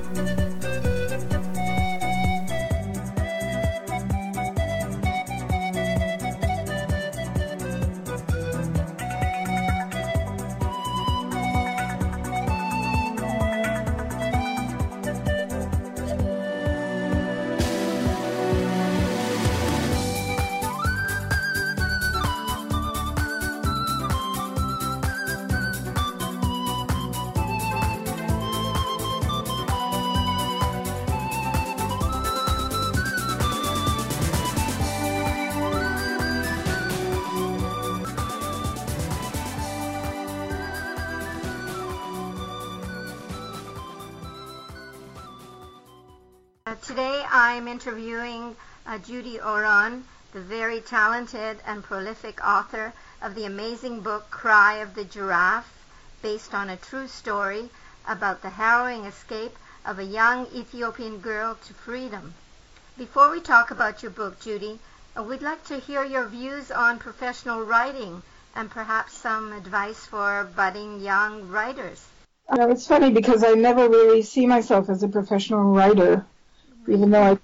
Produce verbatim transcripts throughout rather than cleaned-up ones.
Uh, today I'm interviewing uh, Judy Auron, the very talented and prolific author of the amazing book Cry of the Giraffe, based on a true story about the harrowing escape of a young Ethiopian girl to freedom. Before we talk about your book, Judy, uh, we'd like to hear your views on professional writing and perhaps some advice for budding young writers. You know, it's funny because I never really see myself as a professional writer. Even though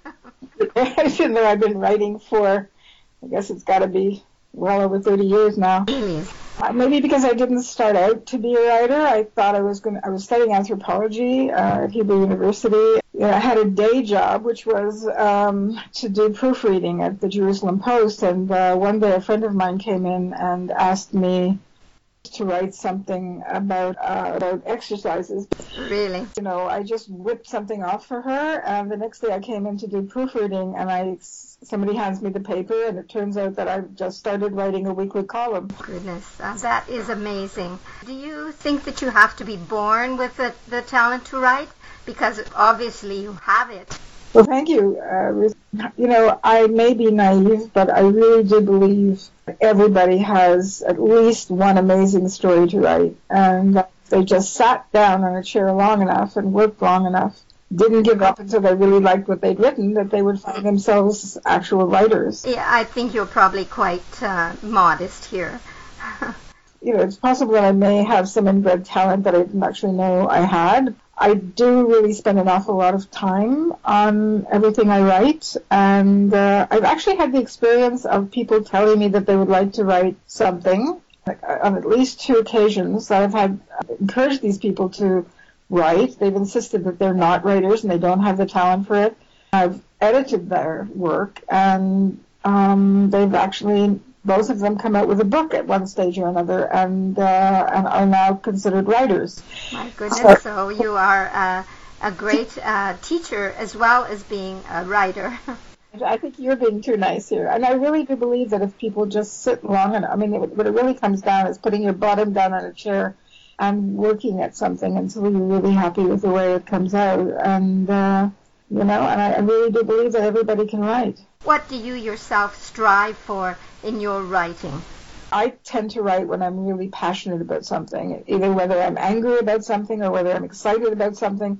I, even though I've been writing for, I guess it's got to be well over thirty years now. Uh, maybe because I didn't start out to be a writer. I thought I was going. I was studying anthropology uh, at Hebrew University. You know, I had a day job, which was um, to do proofreading at the Jerusalem Post. And uh, one day, a friend of mine came in and asked me to write something about uh, about exercises. Really? You know, I just whipped something off for her, and the next day I came in to do proofreading, and I somebody hands me the paper, and it turns out that I just started writing a weekly column. Goodness, uh, that is amazing. Do you think that you have to be born with the, the talent to write? Because obviously you have it. Well, thank you. Uh, you know, I may be naive, but I really do believe everybody has at least one amazing story to write. And if they just sat down on a chair long enough and worked long enough, didn't give up until they really liked what they'd written, that they would find themselves actual writers. Yeah, I think you're probably quite uh, modest here. You know, it's possible that I may have some inbred talent that I didn't actually know I had. I do really spend an awful lot of time on everything I write, and uh, I've actually had the experience of people telling me that they would like to write something. On at least two occasions, I've had encouraged these people to write. They've insisted that they're not writers and they don't have the talent for it. I've edited their work, and um, they've actually, both of them, come out with a book at one stage or another, and uh, and are now considered writers. My goodness, so, so you are uh, a great uh, teacher as well as being a writer. I think you're being too nice here. And I really do believe that if people just sit long enough, I mean, it, what it really comes down is putting your bottom down on a chair and working at something until you're really happy with the way it comes out. And, uh, you know, and I, I really do believe that everybody can write. What do you yourself strive for in your writing? I tend to write when I'm really passionate about something, either whether I'm angry about something or whether I'm excited about something.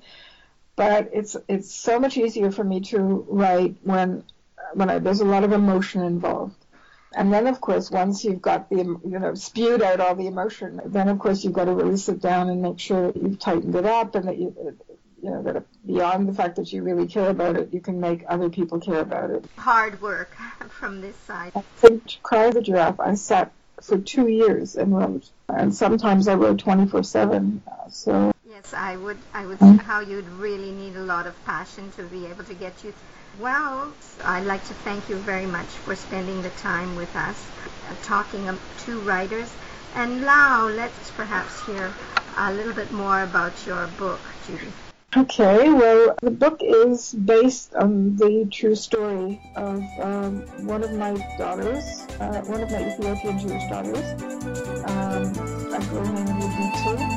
But it's it's so much easier for me to write when when I, there's a lot of emotion involved. And then, of course, once you've got the, you know, spewed out all the emotion, then, of course, you've got to really sit down and make sure that you've tightened it up and that you, you know, that beyond the fact that you really care about it, you can make other people care about it. Hard work from this side. I think to Cry of the Giraffe, I sat for two years and wrote, and sometimes I wrote twenty-four seven. So. Yes, I would. I would see how you'd really need a lot of passion to be able to get you. Well, I'd like to thank you very much for spending the time with us, uh, talking to writers. And now let's perhaps hear a little bit more about your book, Judy. Okay, well, the book is based on the true story of um, one of my daughters, uh, one of my Ethiopian Jewish daughters, um, a girl named Yuditu.